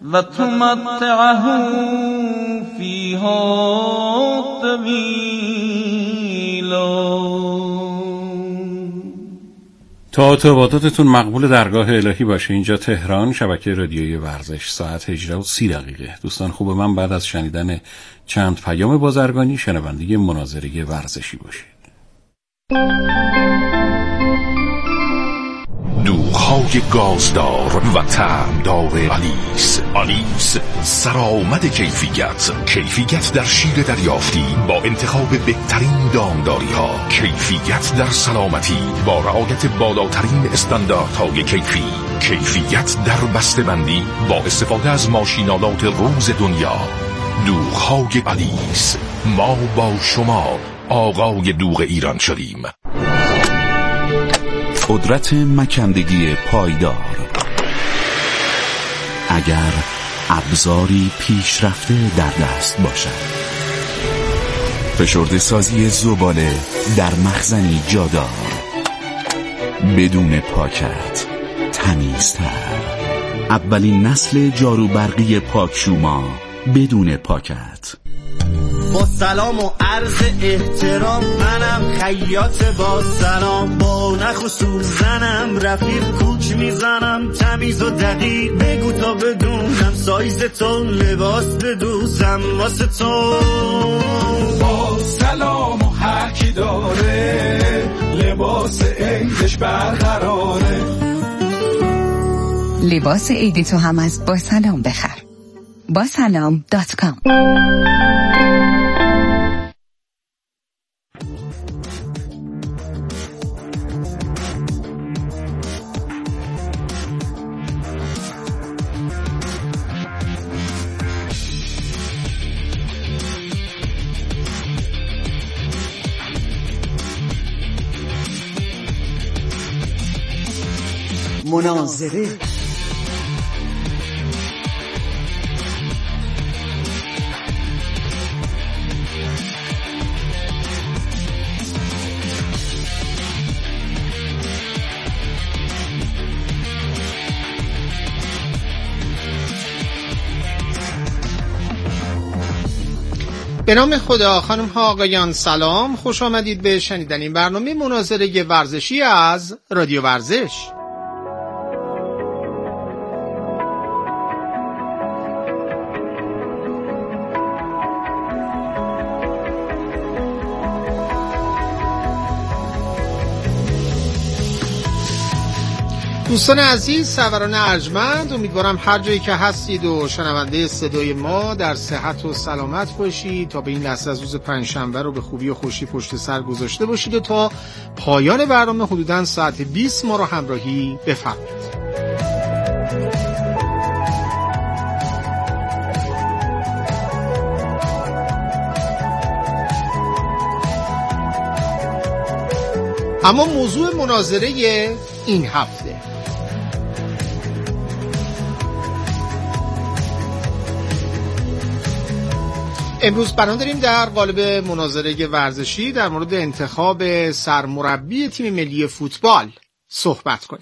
و تمتعه فیها طویلا. تا ارتباطاتتون مقبول درگاه الهی باشه. اینجا تهران، شبکه رادیویی ورزش، ساعت 18:30. دوستان خوب من، بعد از شنیدن چند پیام بازرگانی شنونده مناظره ورزشی باشید. دوغ‌های گازدار و طعمدار آلیس سرآمد کیفیت در شیر دریافتی با انتخاب بهترین دامداری‌ها، کیفیت در سلامتی با رعایت بالاترین استانداردهای کیفیت در بسته‌بندی با استفاده از ماشینالات روز دنیا. دوغ‌های آلیس، ما با شما آقای دوغ ایران شدیم. قدرت مکندگی پایدار. اگر ابزاری پیشرفته در دست باشد، فشرده سازی زباله در مخزنی جادار، بدون پاکت، تمیزتر. اولین نسل جارو برقی پاکشوما بدون پاکت. با سلام و عرض احترام، منم خیاط با سلام، با نخ و سوزنم رفیق کوچ میزنم، تمیز و دقیق بگو تا بدونم سایز تو، لباس بدوزم واسه تو. با سلام و هر کی داره لباس عیدش برقراره. لباس عید تو هم از با سلام بخر. با سلام.com. مناظره. به نام خدا. خانم ها آقایان سلام، خوش آمدید به شنیدن این برنامه مناظره ورزشی از رادیو ورزش. دوستان عزیز، سروران ارجمند، امیدوارم هر جایی که هستید و شنونده صدای ما در صحت و سلامت باشید تا به این لحظه از روز پنجشنبه رو به خوبی و خوشی پشت سر گذاشته باشید و تا پایان برنامه حدوداً ساعت 20 ما رو همراهی بفرمایید. اما موضوع مناظره این هفته امروز برنامه داریم در قالب مناظره ورزشی در مورد انتخاب سرمربی تیم ملی فوتبال صحبت کنیم.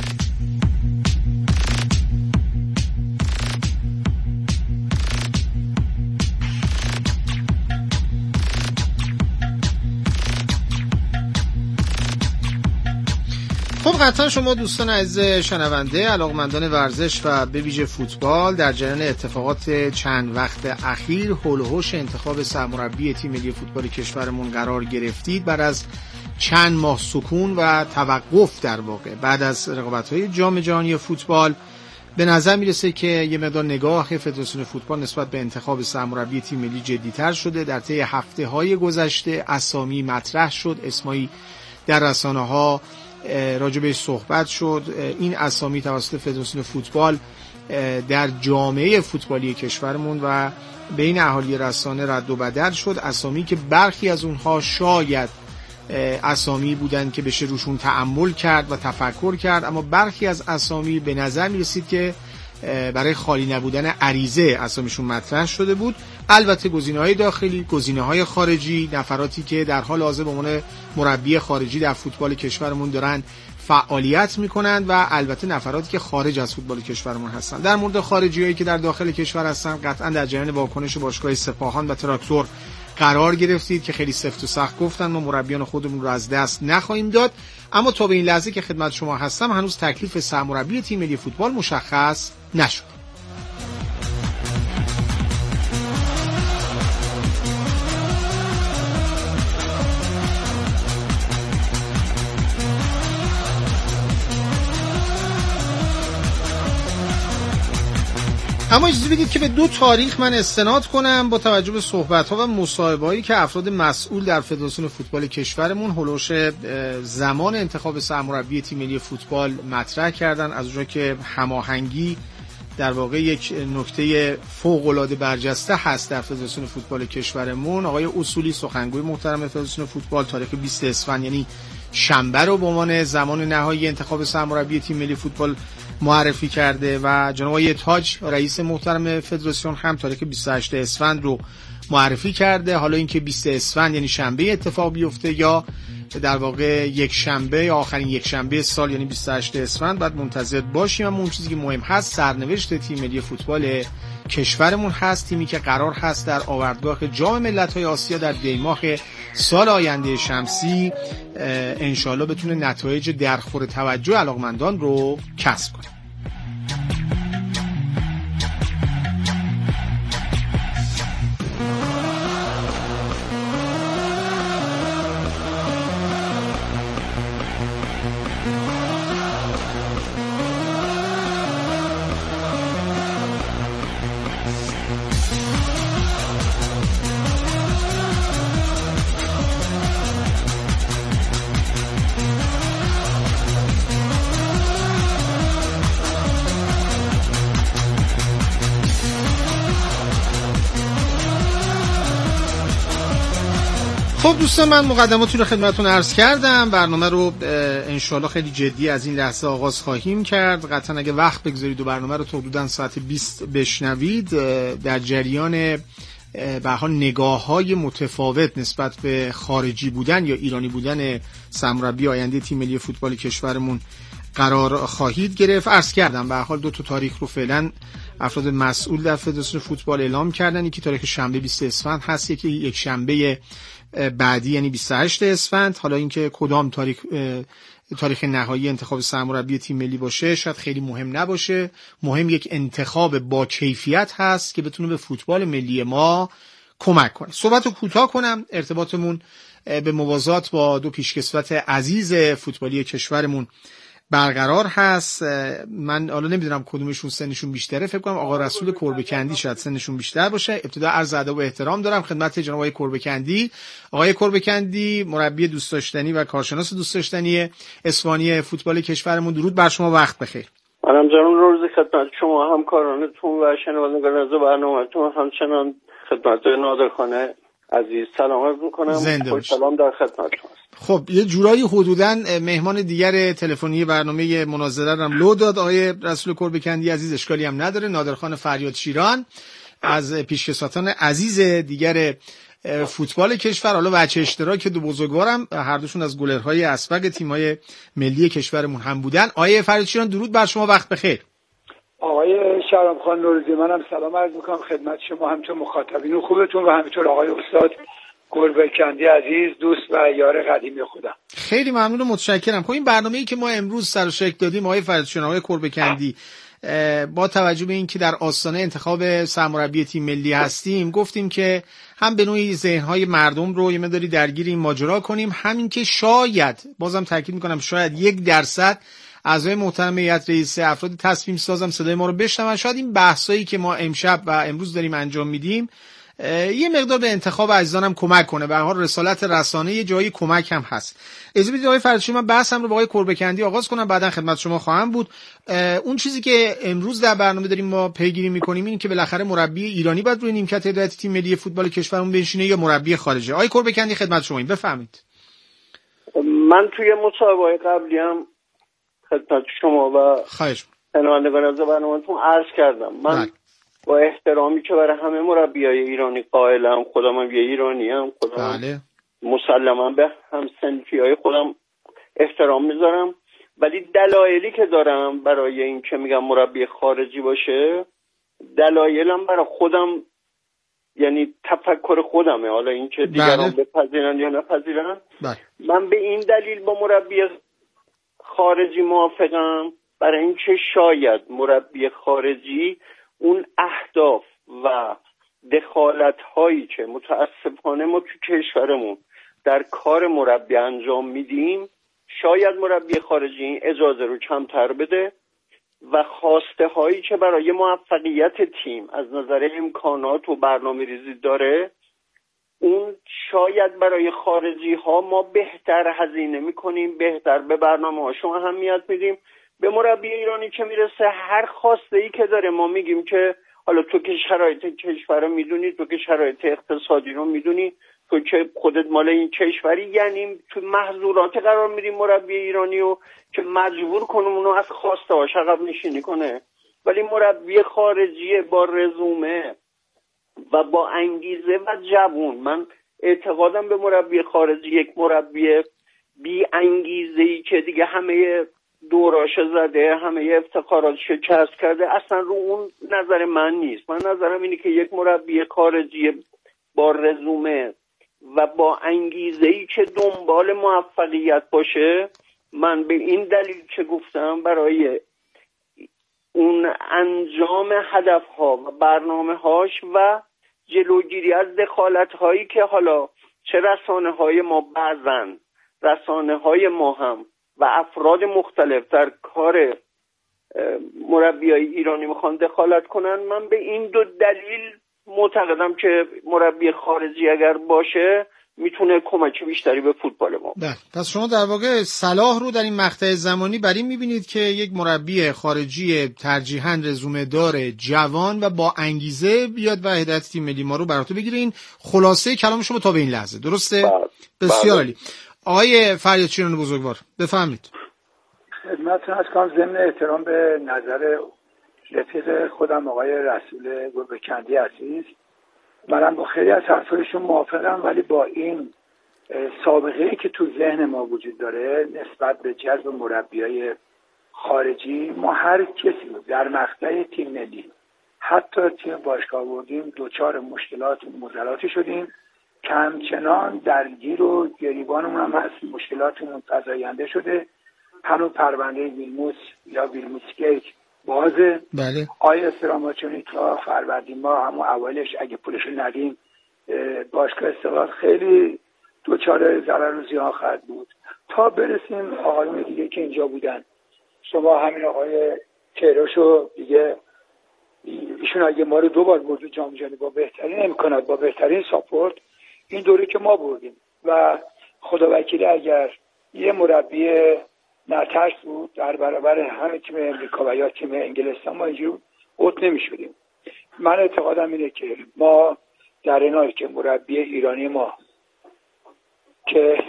خب قطعا شما دوستان عزیز شنونده، علاقمندان ورزش و به ویژه فوتبال در جریان اتفاقات چند وقت اخیر حول و حوش انتخاب سرمربی تیم ملی فوتبال کشورمون قرار گرفتید. بعد از چند ماه سکون و توقف در واقع بعد از رقابت‌های جام جهانی فوتبال، به نظر میرسه که یه مقدار نگاه فدراسیون فوتبال نسبت به انتخاب سرمربی تیم ملی جدی‌تر شده. در طی هفته‌های گذشته اسامی مطرح شد، اسمایی در رسانه‌ها راجع به صحبت شد. این اسامی توسط فدراسیون فوتبال در جامعه فوتبالی کشورمون و بین اهالی رسانه رد و بدل شد. اسامی که برخی از اونها شاید اسامی بودن که بشه روشون تأمل کرد و تفکر کرد، اما برخی از اسامی به نظر میرسید که برای خالی نبودن عریضه اسامیشون مطرح شده بود. البته گزینه‌های داخلی، گزینه‌های خارجی، نفراتی که در حال حاضر به عنوان مربی خارجی در فوتبال کشورمون دارن فعالیت میکنند و البته نفراتی که خارج از فوتبال کشورمون هستن. در مورد خارجیایی که در داخل کشور هستن قطعا در جریان واکنش باشگاه سپاهان و تراکتور قرار گرفتید که خیلی سفت و سخت گفتن ما مربیان خودمون رو از دست نخواهیم داد. اما تا به این لحظه که خدمت شما هستم هنوز تکلیف سرمربی تیم ملی فوتبال مشخص نشد. اما اجازه بدید که به 2 تاریخ من استناد کنم با توجه به صحبت‌ها و مصاحبه‌هایی که افراد مسئول در فدراسیون فوتبال کشورمون هولوش زمان انتخاب سرمربی تیم ملی فوتبال مطرح کردن، از اونجا که هماهنگی در واقع یک نکته فوق‌العاده برجسته هست در فدراسیون فوتبال کشورمون. آقای اصولی سخنگوی محترم فدراسیون فوتبال تاریخ 20 اسفند یعنی شنبه رو به عنوان زمان نهایی انتخاب سرمربی تیم ملی فوتبال معرفی کرده و جناب آقای تاج رئیس محترم فدراسیون هم تاریخ 28 اسفند رو معرفی کرده. حالا اینکه 20 اسفند یعنی شنبه اتفاق بیفته یا در واقع یک شنبه یا آخرین یک شنبه سال یعنی 28 اسفند باید منتظر باشیم. اما اون چیزی که مهم هست سرنوشت تیم ملی فوتبال کشورمون هست، تیمی که قرار هست در آوردگاه جام ملت‌های آسیا در دی‌ماه سال آینده شمسی انشالله بتونه نتایج درخور توجه علاقمندان رو کسب کنه. خب دوستان من مقدماتی رو خدمتتون عرض کردم. برنامه رو انشالله خیلی جدی از این لحظه آغاز خواهیم کرد. قطعا اگه وقت بگذارید و برنامه رو تا حدوداً ساعت 20 بشنوید در جریان به حال نگاه‌های متفاوت نسبت به خارجی بودن یا ایرانی بودن سرمربی آینده تیم ملی فوتبال کشورمون قرار خواهید گرفت. عرض کردم به حال 2 تاریخ رو فعلا افراد مسئول در فدراسیون فوتبال اعلام کردن. یکی تاریخ شنبه 20 اسفند هست، یکی یک شنبه بعدی یعنی 28 اسفند. حالا اینکه کدام تاریخ نهایی انتخاب سرمربی تیم ملی باشه شاید خیلی مهم نباشه. مهم یک انتخاب با کیفیت هست که بتونه به فوتبال ملی ما کمک کنه. صحبتو کوتاه کنم. ارتباطمون به موازات با 2 پیشکسوت عزیز فوتبالی کشورمون برقرار هست. من حالا نمیدونم کدومشون سنشون بیشتره، فکر کنم آقا رسول کربکندی شاید سنشون بیشتر باشه. ابتدا عرض ادب و احترام دارم خدمت جناب آقای کربکندی. آقای کربکندی مربی دوست داشتنی و کارشناس دوست داشتنی اصفهانی فوتبال کشورمون، درود بر شما، وقت بخیر. منم جناب روز خدمت شما، همکارانتون و شنوندگان از برنامه‌تون، همچنان خدمت نادرخان عزیز سلام عرض می‌کنم. خوش سلام در خدمت شما. خب یه جورایی حدوداً مهمان دیگر تلفنی برنامه مناظره هم لو داد آقای رسول کربکندی عزیز، اشکالی هم نداره. نادرخان فریاد شیران از پیشکسوتان عزیز دیگر فوتبال کشور، حالا بچه اشتراک 2 بزرگوارم، هر دوشون از گلرهای اسبق تیم‌های ملی کشورمون هم بودن. آقای فریاد شیران درود بر شما، وقت بخیر. آقای شهرام خان نوروزی، منم سلام عرض می‌کنم خدمت شما، همچنین مخاطبین خوبتون و همینطور آقای استاد کربکندی عزیز، دوست و یار قدیمی خودم. خیلی ممنون و متشکرم. خب این برنامه‌ای که ما امروز سر و شکل دادیم آقای فریدشون، آقای کربکندی، با توجه به اینکه در آستانه انتخاب سرمربی تیم ملی هستیم، گفتیم که هم به نوعی ذهن‌های مردم رو یه مقداری درگیر این ماجرا کنیم، همین که شاید، بازم تاکید می‌کنم، شاید 1% اعضای محترم هیئت رئیسه، افراد تصمیم سازم صدای ما رو بشنون. شاید این بحثایی که ما امشب و امروز داریم انجام میدیم یه مقدار به انتخاب عزیزانم کمک کنه. به هر حال رسالت رسانه یه جایی کمک هم هست. اجازه بدید آقای فردشی من بحثم رو با آقای کربکندی آغاز کنم، بعداً خدمت شما خواهم بود. اون چیزی که امروز در برنامه داریم ما پیگیری می‌کنیم این که بالاخره مربی ایرانی باید روی نیمکت هدایت تیم ملی فوتبال کشورمون بنشینه یا مربی خارجی. آقای کربکندی خدمت شما، بفرمایید. من توی مصاحبه‌های قبلی هم خدمت شما و شنوندگان از برنامه‌تون عرض کردم، من با احترامی که برای همه مربیای ایرانی قائلم، خودم هم یه ایرانیم، خودم مسلما به هم سنفیای خودم احترام میذارم ولی دلایلی که دارم برای این که میگم مربی خارجی باشه، دلایلم برای خودم، یعنی تفکر خودمه، حالا این که دیگران بپذیرن یا نپذیرن. من به این دلیل با مربی خارجی موافقم، برای اینکه شاید مربی خارجی اون اهداف و دخالت هایی که متاسفانه ما تو کشورمون در کار مربی انجام میدیم، شاید مربی خارجی این اجازه رو کمتر بده و خواسته هایی که برای موفقیت تیم از نظر امکانات و برنامه ریزی داره، اون شاید برای خارجی ها ما بهتر هزینه میکنیم، بهتر به برنامه هاشون اهمیت میدیم. به مربی ایرانی که میرسه هر خواسته ای که داره ما میگیم که حالا تو که شرایط کشور رو میدونی، تو که شرایط اقتصادی رو میدونی، تو که خودت مال این کشوری، یعنی تو محظورات قرار میدیم مربی ایرانی رو که مجبور کنم اونو از خواسته هاش عقب نشینی کنه. ولی مربی خارجی با رزومه و با انگیزه و جوون، من اعتقادم به مربی خارجی یک مربی بی انگیزه‌ای که دیگه همه دوراش زده، همه افتخاراتش کسب کرده، اصلا رو اون نظر من نیست. من نظرم اینه که یک مربی خارجی با رزومه و با انگیزه‌ای که دنبال موفقیت باشه، من به این دلیل که گفتم برای اون انجام هدفها و برنامه‌هاش و جلوگیری از دخالت‌هایی که حالا چه رسانه‌های ما بعضن، رسانه‌های ما هم و افراد مختلف در کار مربیای ایرانی میخوان دخالت کنن، من به این دو دلیل معتقدم که مربی خارجی اگر باشه میتونه کمک بیشتری به فوتبال ما. پس شما در واقع صلاح رو در این مقطع زمانی بر این میبینید که یک مربی خارجی ترجیحاً رزومه دار، جوان و با انگیزه بیاد و هدایت تیم ملی ما رو بر عهده بگیره. این خلاصه کلام شما تا به این لحظه، درسته؟ بسیار عالی. آقای فریادچیان بزرگوار بفهمید. خدمتتون از کنم ضمن احترام به نظر رفیق خودم آقای رسول گربه‌کندی عزیز، منم با خیلی از حرفایشون موافقم، ولی با این سابقه‌ای که تو ذهن ما وجود داره نسبت به جذب مربیای خارجی، ما هر کسی در مقطع تیم ملی حتی تیم باشگاه بردیم دوچار مشکلات و معضلاتی شدیم که همچنان درگیر و گریبانمون هم هست، مشکلاتمون فزاینده شده. هنوز پرونده ویلموس یا ویلموس گیت بازه. بله. آیا استراماچونی تا فروردین ما همون اولش اگه پولش ندیم باشگاه استقلال خیلی دوچار ضرر و زیان خواهد بود تا برسیم آقایون دیگه که اینجا بودن. شما همین آقای کیروشو دیگه، ایشون اگه ما رو 2 بار برد جام جهانی با بهترین امکانات، با بهترین ساپورت، این دوره که ما بردیم و خدا وکیلی اگر یه مربی نترس بود در برابر همه تیم امریکا و یا تیم انگلستان، ما اینجور اوت نمی شدیم. من اعتقادم اینه که ما در این حال که مربی ایرانی ما که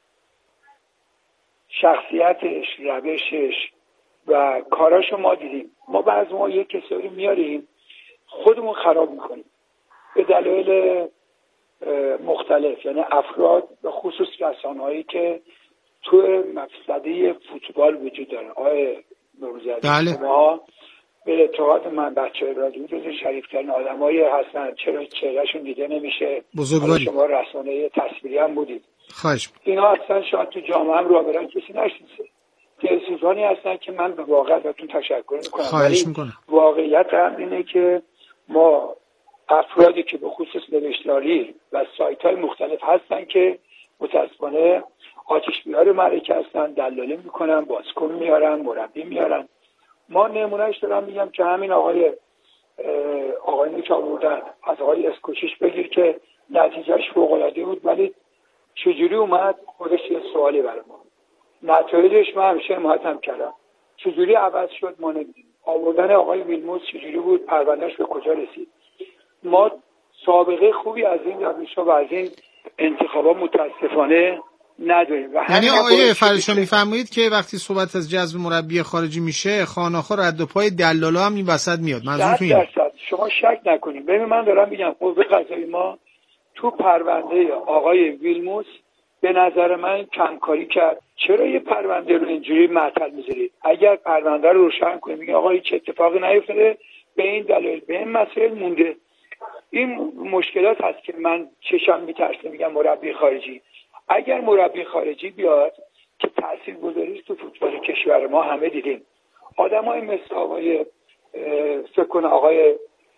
شخصیتش، روشش و کاراشو ما دیدیم، ما بعض ما یک کسایی میاریم خودمون خراب میکنیم به دلایل مختلف، یعنی افراد به خصوص رسانه‌هایی که تو مفسده فوتبال وجود دارن. آقای نوروزی عزیز، ما به اعتقاد من بچه‌های رادیو جز شریفترین آدمایی هستن، چرا چهرهشون دیده نمیشه. بزرگواری. شما رسانه تصویری هم بودید. خواهش. اینا اصلا شاید تو جامعه هم راه برن کسی نشناسه. تأسیسانی هستن که من به واقع ازتون تشکر میکنم. خواهش میکنم. واقعیت هم اینه که ما افرادی که به خصوص نوشتاری و سایت‌های مختلف هستن که متاسفانه آتش بیار معرکه هستن، دلالی میکنن، بازیکن میارن، مربی میارن. ما نمونهش دارم میگم که همین آقایونی که آوردن از آقای اسکوچیش بگیر که نتیجهش فوق‌العاده بود، ولی چجوری اومد خودش یه سوالی برای ما. نتایجش من همیشه حمایتم کردم، چجوری عوض شد ما نمیدونیم. آوردن آقای ویلموس چجوری بود، پروندهش به کجا رسید. ما سابقه خوبی از این دانشگاه و از این انتخابات متاسفانه نداریم. یعنی آقای فرشاد میفرمایید که وقتی صحبت از جذب مربی خارجی میشه، خانه‌ها رد و پای دلالا هم این وسط میاد. منظورتون اینه؟ شما شک نکنید. ببین من دارم میگم قوه قضاییه ما تو پرونده آقای ویلموس به نظر من کمکاری کرد. چرا یه پرونده رو اینجوری معطل میذارید؟ اگر پرونده رو روشن کنید میگه آقا هیچ اتفاقی نیفتاده، به این دلیل به این مسائل مونده. این مشکلات هست که من چشم میترسه میگم مربی خارجی. اگر مربی خارجی بیاد که تاثیرگذاریش تو فوتبال کشور ما همه دیدیم، آدمای مثل آقای فکر کنه آقای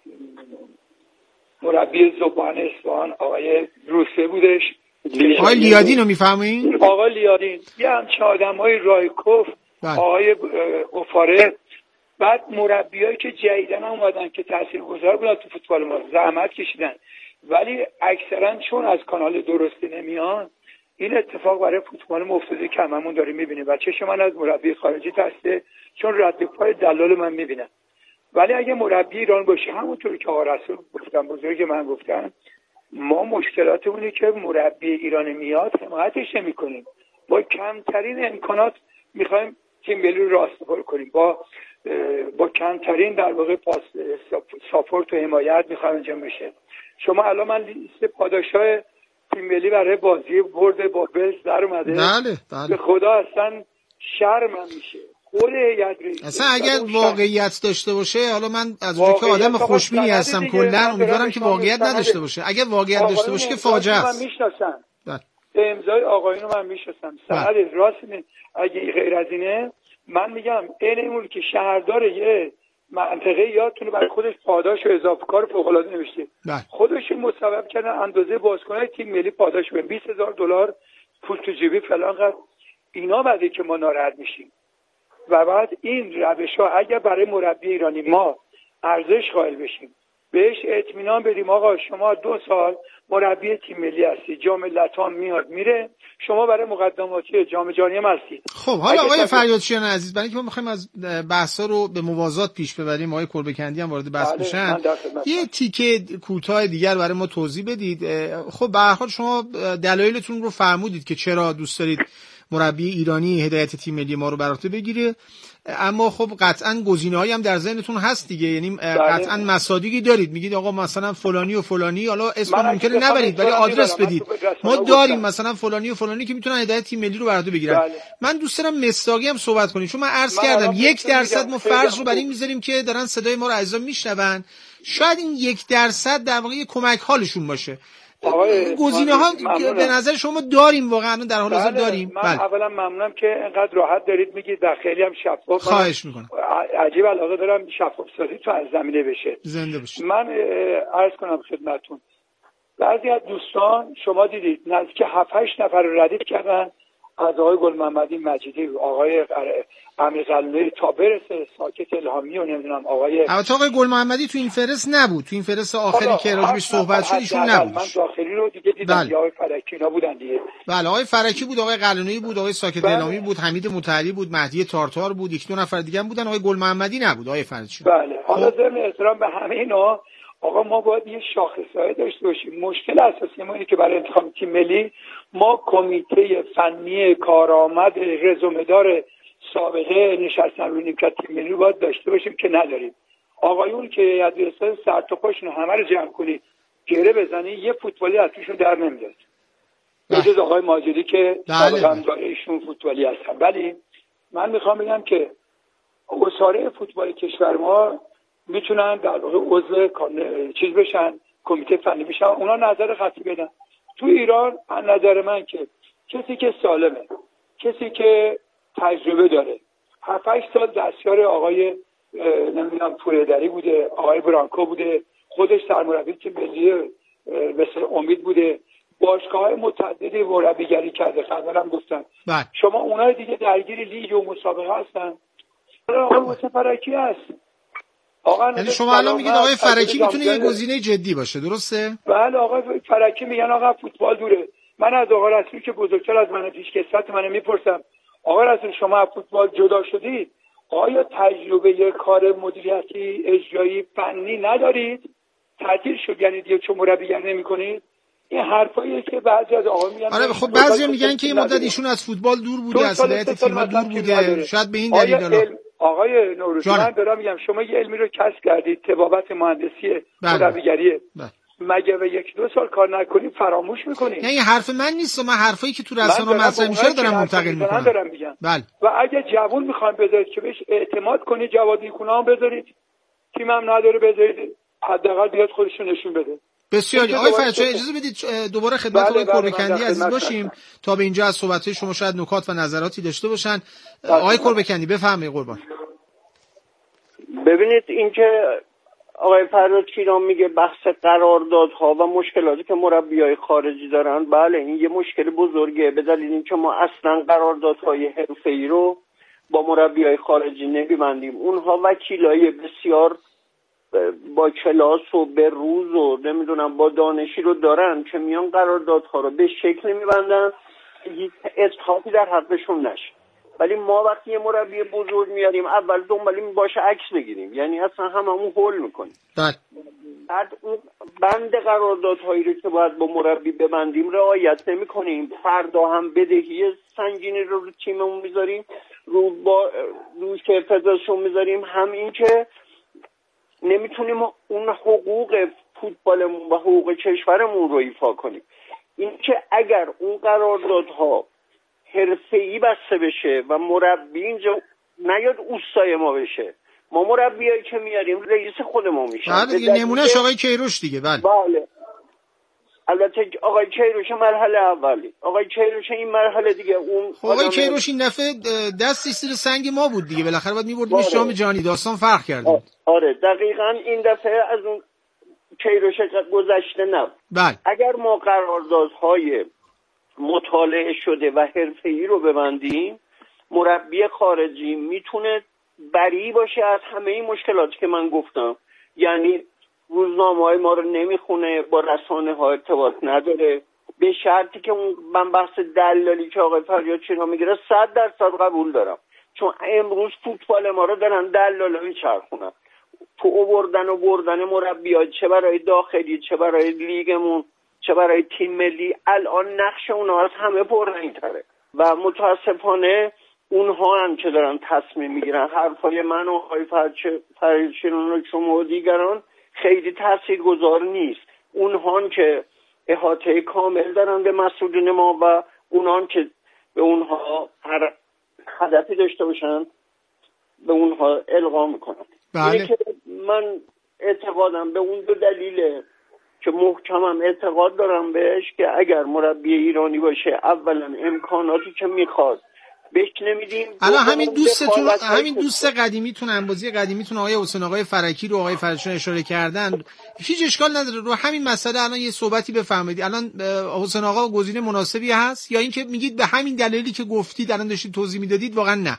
مربی زبان اصفهان آقای روسه بودش، آقای لیادین رو میفهمین؟ آقای لیادین، یه همچه آدمای رایکوف، آقای اوفاره، بعد مربیایی که جدیدن اومدن که تاثیرگذار بودن تو فوتبال ما، زحمت کشیدن، ولی اکثرا چون از کانال درستی نمیان این اتفاق برای فوتبال ما افتاده که هممون داریم میبینیم و چشم من از مربی خارجی ترسیده چون رد پای دلال من میبینم. ولی اگه مربی ایران باشه همونطور که آقا رسول گفتن، بزرگ من گفتن، ما مشکلاتمونه که مربی ایران میاد حمایتش نمی‌کنیم، با کمترین امکانات میخوایم تیم ملی رو راست‌بر کنیم، با کمترین در واقع ساپورت و حمایت میخوایم انجام بشه. شما الان من لیست پاداشای تیم ملی برای بازی برد با ولز در اومده. بله. به خدا اصلا شرمم میشه. خود هیئت رئیسه اصلا اگر واقعیت داشته باشه، حالا من از اونجا که آدم خوشبینی هستم کلا امیدوارم که واقعیت نداشته باشه. اگر واقعیت داشته باشه که فاجعه است. من میشناسم. به امضای آقایونو من میشناسم. سند راست اگه غیر از اینه من میگم اینمون که شهردار یه منطقه یادتونه برای خودش پاداش و اضافه کار فوق العاده نوشته. خودش مصوب کردن اندازه بازیکن‌های تیم ملی پاداش به $20,000 پول تو جیبی فلان قد. اینا بعدی که ما ناراحت میشیم. و بعد این روش‌ها اگر برای مربی ایرانی ما ارزش قائل بشیم، بهش اطمینان بدیم آقا شما 2 سال مربی تیم ملی هستی، جام لتام میاد میره، شما برای مقدماتی جام جهانی هم هستی. خب حالا آقای فریادچیان عزیز، برای اینکه ما می‌خوایم از بحثا رو به موازات پیش ببریم، آقای کلبه‌کندی هم وارد بحث بشن، یه تیکه کوتاه دیگر برای ما توضیح بدید. خب به هر حال شما دلایلتون رو فرمودید که چرا دوست دارید مربی ایرانی هدایت تیم ملی ما رو بر عهده بگیره، اما خب قطعاً گزینه‌هایی هم در ذهنتون هست دیگه، یعنی قطعاً مصادیقی دارید، میگید آقا مثلا فلانی و فلانی، حالا اسم ممکنه نبرید ولی آدرس بدید، ما داریم مثلا فلانی و فلانی که میتونن هدایت تیم ملی رو بر عهده بگیرن. من دوست دارم مصداقی هم صحبت کنید، چون من عرض کردم 1% ما فرض رو بر این میذاریم که دارن صدای ما رو عزیزان میشنون، شاید این 1% در واقع کمک حالشون باشه. گزینه‌ها به نظر شما داریم واقعا در حال حاضر داریم؟ من اولا ممنونم که اینقدر راحت دارید میگید و خیلی هم شفاف. خواهش میکنم. عجیب علاقه دارم شفاف سازی تو از زمینه بشه. زنده باشید. من عرض کنم خدمتتون، بعضی از دوستان شما دیدید نزدیک 7-8 نفر رو ردیف کردن، از آقای گل محمدی مجیدی، آقای امیر قلعه‌ای تا برسه ساکت الهامی و نمیدونم آقای گل محمدی تو این فهرست نبود، تو این فهرست آخری که راجبش صحبت شد ایشون نبود. من داخلی رو دیگه دیدم، آقای فرکی اینا بودن دیگه. بله آقای فرکی بود، آقای قلعه‌ای بود، آقای ساکت الهامی بود، حمید مطهری بود، مهدی تارتار بود، 1-2 نفر دیگه هم بودن، آقای گل محمدی نبود. آقای فرجی بله. حالا ضمن احترام به همه اینا آقا ما باید یه شاخصه‌ای داشته باشیم. مشکل اساسی ما اینه که برای انتخاب تیم ملی ما کمیته فنی کارآمد رزومه‌دار سابقه نشستن روی نیمکت تیم ملی رو باید داشته باشیم که نداریم. آقایون که یادرسای سر تا پاشون همه رو جمع کنی گره بزنی یه فوتبالی از توشون در نمیاد. مثل آقای ماجدی که سابقا داره ایشون فوتبالی هستن. ولی من میخوام بگم که اساره فوتبال کشور ما میتونن در واقع عضو چیز بشن، کمیته فنی بشن، اونا نظر خاصی بدن. تو ایران از نظر من که کسی که سالمه، کسی که تجربه داره، 7-8 سال دستیار آقای نمیدونم پوریدری بوده، آقای برانکو بوده، خودش سرمربی تیم ملی مثل امید بوده، باشگاه‌های متعددی مربیگری کرده، قبلا گفتم. شما اونای دیگه درگیر لیگ و مسابقه هستن. آقای حسین فرکی هست. یعنی شما الان میگید آقای فرکی میتونه یه گزینه جدی باشه، درسته؟ بله آقای فرکی میگن آقا فوتبال دوره. من از آقا رسولی که بزرگتر از من پیشکسوت منو میپرسم، آقا رسول شما از فوتبال جدا شدید، آیا تجربه کار مدیریتی اجرایی فنی ندارید؟ تعطیل شد یعنی دیگه چون مربیگری نمی‌کنید؟ این حرفاییه که بعضی از آقا میگن. آره خب بعضیا میگن که این مدت ایشون از فوتبال دور بوده، از هدایت تیم دور بوده، شاید به این دلیل. آقای نوروزی من دارم میگم شما یه علمی رو کسب کردید، طبابت مهندسی مربیگریه. مگه به 1-2 سال کار نکنیم فراموش میکنیم؟ یعنی حرف من نیست، من حرفایی که تو رسانه‌ها مطرح میشه دارم منتقل میکنم. بله. و اگه جوون میخوایم بذارید که بهش اعتماد کنید، جواد نیکونا هم بذارید، تیم هم نداره بذارید، حداقل بیاد خودش نشون بده. بسیاری. آقای فرجی اجازه بدید دوباره خدمت آقای کربکندی عزیز باشیم تا به اینجا از صحبت‌های شما شاید نکات و نظراتی داشته باشن. آقای کربکندی بفرمایید قربان. ببینید اینکه آقای فراد شیران میگه بحث قراردادها و مشکلاتی که مربیای خارجی دارن، بله این یه مشکل بزرگه، به دلیل اینکه ما اصلا قراردادهای حرفه‌ای رو با مربیای خارجی نمی‌بندیم. اونها وکیلای بسیار با کلاس و به روز و نمیدونم با دانشی رو دارن که میان قراردادها رو به شکل می‌بندن هیچ اسقاطی در حقشون نشه. ولی ما وقتی یه مربی بزرگ میاریم اول دنبالیم باشه عکس بگیریم، یعنی اصلا هممون هول میکنیم. بعد اون بند قراردادهایی رو که باید با مربی ببندیم رعایت نمی‌کنیم. فردا هم بدهی سنگینی رو تیممون میذاریم، روش فدراسیون میذاریم، هم این که نمیتونیم اون حقوق فوتبالمون و حقوق کشورمون رو ایفا کنیم. این که اگر اون قراردادها حرفه‌ای بسته بشه و مربی اینجا نیاد اوستای ما بشه، ما مربیایی که میاریم رئیس خودمون میشه. بله دیگه، نمونهش آقای کیروش دیگه. بله البته آقای کیروش مرحله اولی، آقای کیروش این مرحله دیگه اون آقای کیروش این دفعه دستی زیر سنگ ما بود دیگه، بالاخره باید می‌بردیمش جام جهانی، داستان فرق کرد. آره دقیقاً این دفعه از اون کیروش گذشته نبود. بله. اگر ما قراردادهای مطالعه شده و حرفه‌ای رو ببندیم، مربی خارجی میتونه بری باشه از همه این مشکلاتی که من گفتم. یعنی روزنامه‌های ما رو نمیخونه، با رسانه‌ها ارتباط نداره، به شرطی که اون من بحث دلالی که آقای فریاد شیران میگه 100% قبول دارم، چون امروز فوتبال ما رو دارن دلالا میچرخونن تو آوردن و بردن مربی‌ها، چه برای داخلی چه برای لیگمون چه برای تیم ملی. الان نقش اونها از همه پررنگ‌تره و متاسفانه اونها هم که دارن تصمیم میگیرن. حرفای من و آقای فرید شیران و شما و دیگران خیلی تاثیرگذار نیست. اونها که احاطه کامل دارن به مسئولین ما و اونها که به اونها هر هدفی داشته باشن به اونها القا میکنن. بله. که من اعتقادم به اون دو دلیله که محکمم اعتقاد دارم بهش که اگر مربی ایرانی باشه اولا امکاناتی که میخواد بهش نمیدیم. الان همین دوست قدیمیتون، انبازی قدیمیتون آقای حسین آقای فرکی رو آقای فرشان اشاره کردن، هیچ اشکال نداره رو همین مسئله الان یه صحبتی بفرمایید. الان حسین آقا گزینه مناسبی هست یا اینکه میگید به همین دلیلی که گفتید الان داشتید توضیح میدادید واقعا نه؟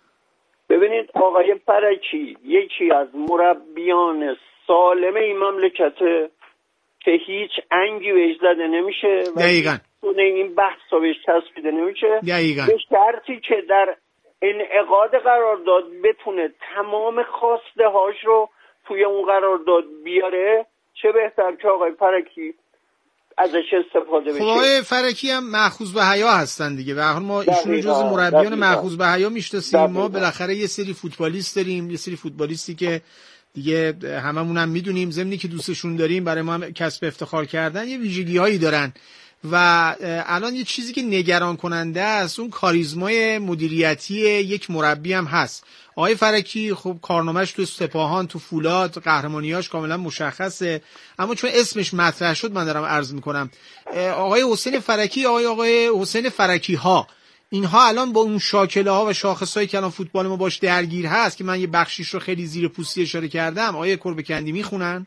ببینید آقای فرکی یکی از مربیان سالم این مملکته که هیچ انگی بهش زده نمیشه و دقیقاً این بحثا بهش چسبیده نمیشه، دقیقاً به شرطی که در انعقاد قرارداد بتونه تمام خواسته هاش رو توی اون قرارداد بیاره. چه بهتر که آقای فرکی ازش استفاده بشه. آقای فرکی هم مأخوذ به حیا هستن دیگه، به هر حال ما ایشون جزو مربیان مأخوذ به حیا میشناسیم. ما بالاخره یه سری فوتبالیست داریم، یه سری فوتبالیستی که دیگه هممون هم میدونیم، ضمنی که دوستشون داریم، برای ما هم کسب افتخار کردن، یه ویژگی‌هایی دارن و الان یه چیزی که نگران کننده است اون کاریزمای مدیریتی یک مربی هم هست. آقای فرکی خب کارنامه‌اش تو سپاهان، تو فولاد، قهرمانیاش کاملا مشخصه، اما چون اسمش مطرح شد من دارم عرض میکنم. آقای حسین فرکی، آقای حسین فرکی ها، اینها الان با اون شاکله ها و شاخصایی که الان فوتبال ما باش درگیر هست که من یه بخشیش رو خیلی زیر پوستی اشاره کردم، آقای کربکندی میخونن؟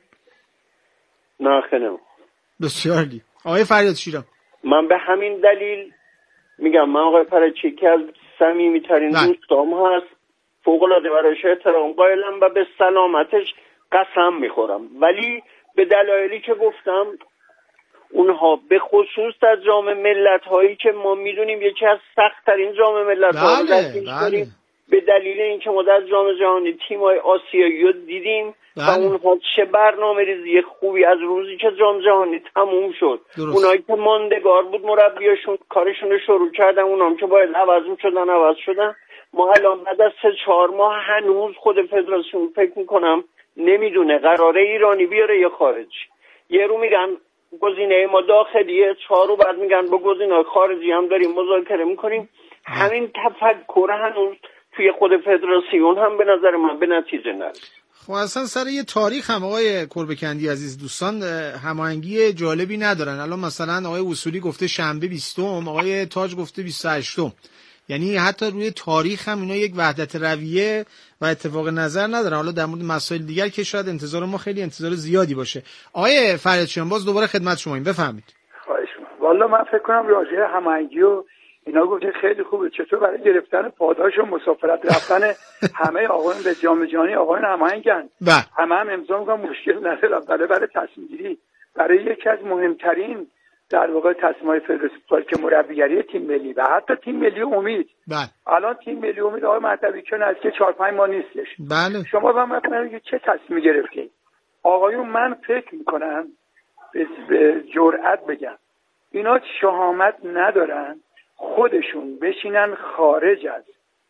نه خیلی. بسیار عالی. آقای فریاد شیران، من به همین دلیل میگم من آقای فرکی که از صمیمی‌ترین دوستام هست، فوق‌العاده براش احترام قائلم و به سلامتش قسم میخورم، ولی به دلایلی که گفتم اونها به خصوص در جام ملت‌هایی که ما میدونیم یکی از سخت‌ترین جام ملت‌ها رو داریم، به دلیل اینکه ما در جام جهانی تیم‌های آسیایی رو دیدیم و اونها چه برنامه‌ریزی خوبی از روزی که جام جهانی تموم شد، اونایی که ماندگار بود مربیاشون کارشون رو شروع کردن، اونام که باید عوض شدن. ما الان بعد از 3-4 ماه هنوز خود فدراسیون فکر میکنم نمیدونه قراره ایرانی بیاره یا خارجی. یه رو میگن گزینه ما داخلیه، 4 رو بعد میگن با گزینه‌های خارجی هم داریم مذاکره میکنیم. همین تفکر هنوز توی خود فدراسیون هم به نظر من به نتیجه نرسید. خب اصلا سر یه تاریخ هم آقای کربکندی عزیز دوستان هماهنگی جالبی ندارن. الان مثلا آقای اصولی گفته شنبه 20، آقای تاج گفته 28، یعنی حتی روی تاریخ هم اینا یک وحدت رویه و اتفاق نظر ندارن. حالا در مورد مسائل دیگر که شاید انتظار ما خیلی انتظار زیادی باشه. آقای فرجیان باز دوباره خدمت شما، این بفهمید. خواهش می‌کنم. والا من فکر کنم راجع هماهنگی و اینا گفته خیلی خوبه، چطور برای گرفتن پاداش و مسافرت رفتن همه آقایون به جام جهانی آقایون هماهنگن، هم امضا میکنن، مشکل نداره. برای تصمیم گیری برای یکی از مهمترین در واقع تصمیم‌های فدراسیون که مربیگری تیم ملی و حتی تیم ملی امید، الان تیم ملی امید آقای مهدوی چون از که 4-5 ماه نیستش. شما با من بفرمایید چه تصمیمی گرفتین؟ آقایون من فکر میکنم به جرئت بگم اینا شهامت ندارن خودشون بشینن خارج از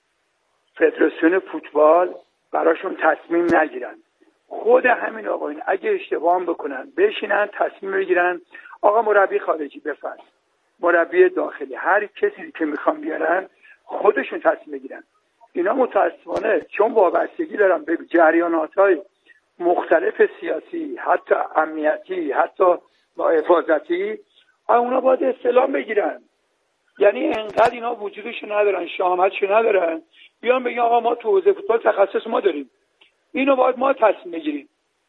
فدراسیون فوتبال براشون تصمیم نگیرن. خود همین آقایون اگه اشتباه بکنن بشینن تصمیم بگیرن آقا مربی خارجی بفرست، مربی داخلی، هر کسی که میخوان بیارن خودشون تصمیم بگیرن. اینا متاسفانه چون وابستگی دارن به جریانات‌های مختلف سیاسی، حتی امنیتی، حتی حفاظتی، اونا باید استلام بگیرن. یعنی انقدر اینا وجودشو ندارن، شهامتشو ندارن، بیان بگن آقا ما تو حوزه فوتبال تخصص ما داریم، اینو باید ما تصمیم بگیریم.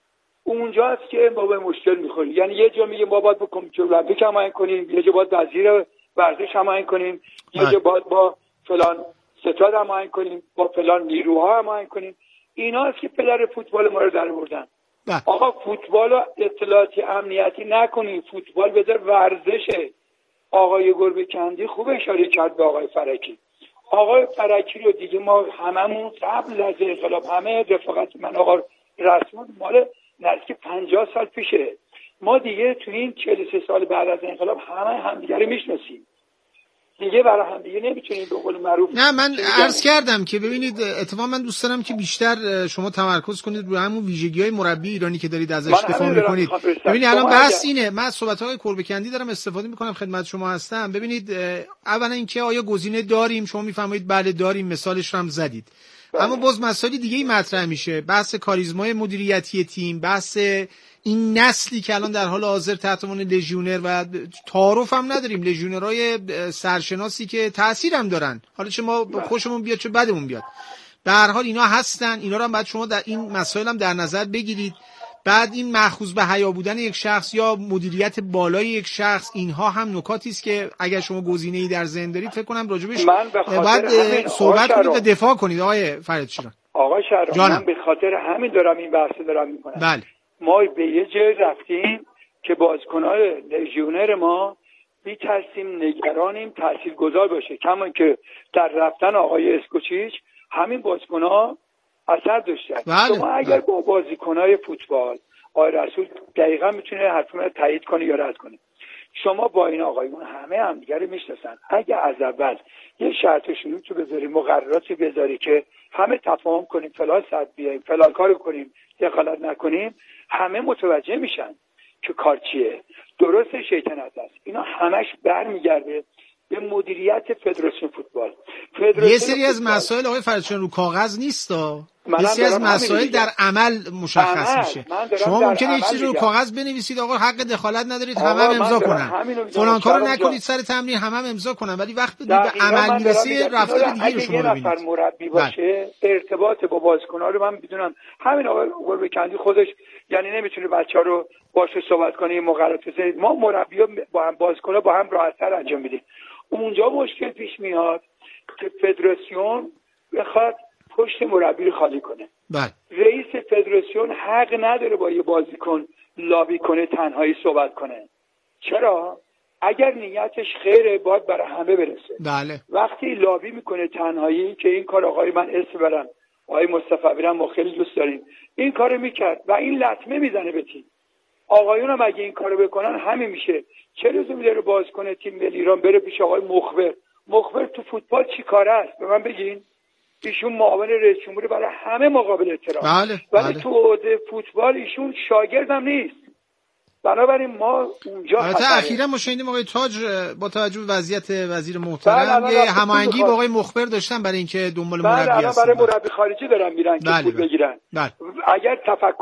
اونجاست که ما به مشکل میخوریم. یعنی یه جا میگه ما باید با کمیته المپیک هماهنگ کنیم، یه جا باید وزیر ورزش هماهنگ کنیم، یه جا باید با فلان ستاد هماهنگ کنیم، با فلان نیروها هماهنگ کنیم. ایناست که پدر فوتبال ما رو در آوردن. آقا فوتبال رو اطلاعاتی امنیتی نکنیم، فوتبال بذار ورزشه. آقای گربه‌کندی خوب اشاره کرد به آقای فرکی. آقای فرکی رو دیگه ما هممون قبل از انقلاب همه رفاقت من آقا رسمون مال نزدیک 50 سال پیشه. ما دیگه تو این 43 سال بعد از انقلاب همه همدیگه رو میشناسیم. دیگه برای هم دیگه نمیتونیم به قول معروف. نه من عرض کردم که ببینید اتفاقا من دوست دارم که بیشتر شما تمرکز کنید روی همون ویژگی‌های مربی ایرانی که دارید ازش دفاع می‌کنید. ببینید الان بحث اینه، من از صحبت‌های کربکندی دارم استفاده می‌کنم خدمت شما هستم. ببینید اولا اینکه آیا گزینه داریم، شما می‌فرمایید بله داریم، مثالش رو هم زدید. اما باز مسائل دیگه‌ای مطرح میشه، بحث کاریزمای مدیریتی تیم، بحث این نسلی که الان در حال حاضر تحت عنوان لژیونر و تعارف هم نداریم، لژیونرهای سرشناسی که تأثیر هم دارن، حالا چه ما خوشمون بیاد چه بدمون بیاد، به هر حال اینا هستن. اینا رو هم باید شما در این مسائل هم در نظر بگیرید. بعد این مأخوذ به حیا بودن یک شخص یا مدیریت بالای یک شخص، اینها هم نکاتی است که اگر شما گزینه‌ای در ذهن دارید فکر کنم راجبش باید صحبت کنید و دفاع کنید. آقای فرید شیران، آقای شهرام، من به خاطر همین دارم این بحث دارم میکنم. بله. ما به یه جای رفتیم که بازیکن‌های لژیونر ما می‌ترسیم نگرانیم تاثیرگذار باشه، کما که در رفتن آقای اسکوچیچ همین بازیکن‌ها اثر داشتن. شما اگر با بازیکن‌های فوتبال آقای رسول دقیقاً میتونه حرف من تایید کنه یا رد کنه. شما با این آقایون همه همدیگه رو میشناسن. اگه از اول یه شرط شروط تو بذاری، مقرراتی بذاری که همه تفاهم کنیم، فلان ساعت بیایم، فلان کارو کنیم، دخالت نکنیم، همه متوجه میشن که کار چیه. درست شیطنت است. اینا همش برمیگرده به مدیریت فدراسیون فوتبال. یه سری از مسائل آقای فرجیان رو کاغذ نیستا، یه سری از مسائل در عمل مشخص میشه. شما ممکنه یه چیزی رو کاغذ بنویسید آقا حق دخالت ندارید، همه امضا کنن، فلان کارو نکنید سر تمرین، همه امضا کنن، ولی وقتی به عمل میرسه رفتار دیگه رو شما ببینید. نفر مربی باشه ارتباط با بازیکن‌ها رو من میدونم. همین آقای گربه‌کندی خودش یعنی نمیتونه بچه‌ها رو باشه صحبت کنه، مقررات بزنید. ما مربی‌ها با هم بازیکن‌ها با هم راحت‌تر انجام میدیم. اونجا مشکل پیش میاد که فدراسیون بخواد پشت مربی رو خالی کنه. رئیس فدراسیون حق نداره با یه بازیکن لابی کنه، تنهایی صحبت کنه. چرا؟ اگر نیتش خیره باید برای همه برسه. بله. وقتی لابی میکنه تنهایی که این کار آقای من اسم برم آقای مصطفی بیرم ما خیلی دوست داریم، این کارو میکرد و این لطمه میزنه به تیم. آقایون هم اگه این کارو بکنن همین میشه. چه لزومی داره بازیکن تیم ملی ایران بره پیش آقای مخبر تو فوتبال چی کاره است؟ به من بگین. ایشون معاون رئیس جمهور برای همه مقابل احترام. بله. ولی تو حوزه فوتبال ایشون شاگرد هم نیست. بنابراین ما اونجا اخیراً ما شنیدیم آقای تاج با توجه به وضعیت وزیر محترم یه هماهنگی با آقای مخبر داشتن برای اینکه دنبال مربی هستن. برای مربی خارجی دارن میرن که پول بگیرن. اگر تفکر